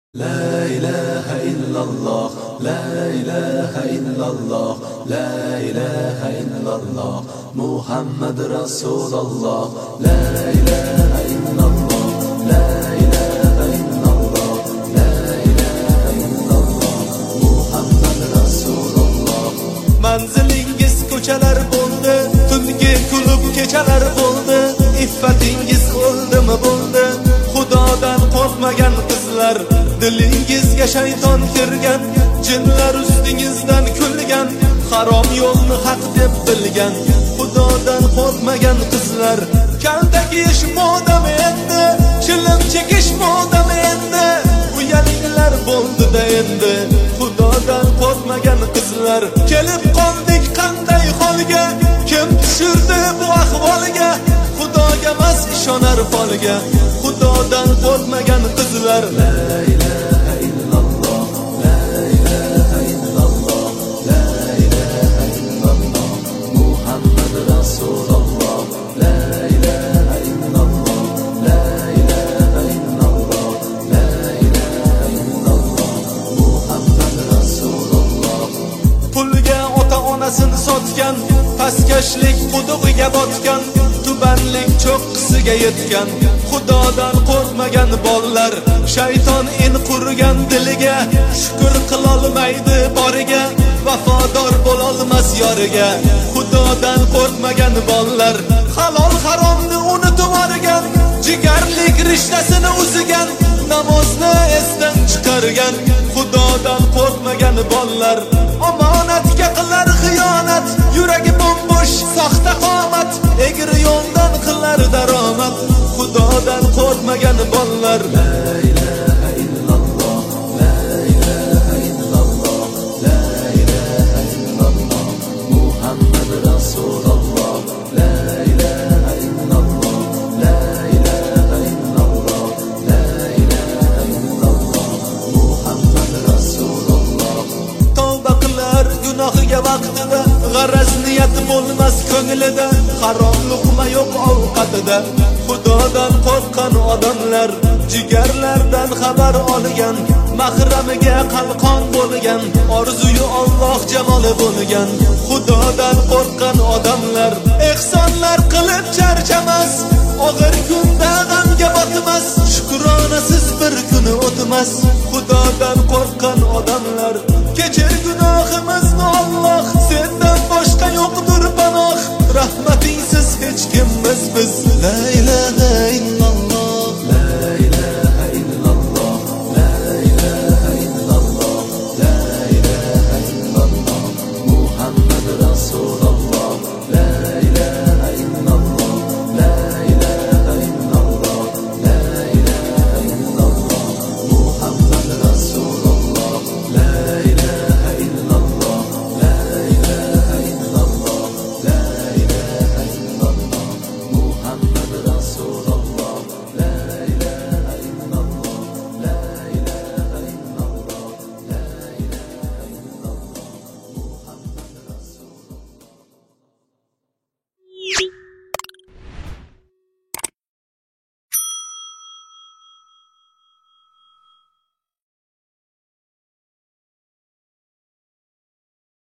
لا إله إلا الله لا إله إلا الله لا إله إلا الله محمد رسول الله لا إله إلا الله لا إله إلا الله لا إله إلا الله محمد رسول الله manzilingiz ko'chalar bo'ldi, tungi kulub kechalar bo'ldi, iffatingiz o'ldimi bo'ldi, Xudodan qo'rqmagan qizlar, dilingizga shayton kirgan, jinlar ustingizdan kulgan, harom yo'lni haq deb bilgan, Xudodan qo'rqmagan qizlar, kalta kiyish modam endi, chilim chekish modam endi, uyalinglar bo'ldi-da endi, Xudodan qo'rqmagan qizlar, kelib qoldik qanday holga, kim tushirdi bu ahvolga, Xudoga mas ishonar folga, Xudodan qo'rqmagan qizlar. La ilaha illalloh la ilaha illalloh la ilaha illalloh Muhammad rasululloh la ilaha illalloh la ilaha illalloh la ilaha illalloh Muhammad rasululloh. Pulga ota-onasini sotgan, pastkashlik qudug'iga botgan, tubanlik cho'qqisiga yetgan, Xudodan qo'rqmagan bollar, shayton in qurgan diliga, shukr qilolmaydi boriga, vafodor bo'lolmas yoriga, Xudodan qo'rqmagan bollar, halol haromni unutib olgan, jigarlik rishtasini uzigan, namozni esdan chiqargan, Xudodan qo'rqmagan bollar, omonatga qilar xiyonat, yuragi bo'sh soxta qomat, egri yo'ldan qilar daromad, Xudodan qo'rqmagan bollar. La ilaha illalloh la ilaha illalloh la ilaha illalloh Muhammad rasululloh la ilaha illalloh la ilaha illalloh la ilaha illalloh Muhammad rasululloh. Tavba qilar gunohiga vaqtida, g'araz niyat bo'lmas ko'nglida, harom luqma yo'q ovqatida, Xudodan qo'rqqan odamlar, jigarlardan xabar olgan, mahramiga qalqon bo'lgan, orzuyu Alloh jamoli bo'lgan, Xudodan qo'rqqan odamlar, ehsonlar qilib charchamas, og'ir kunda g'amga botmas, shukronasiz bir kuni o'tmas, Xudodan qo'rqqan odamlar, kechir gunohimizni Alloh, sendan boshqa yo'qdir panoh, rahmatingsiz hech kimmiz biz. La ilaha illalloh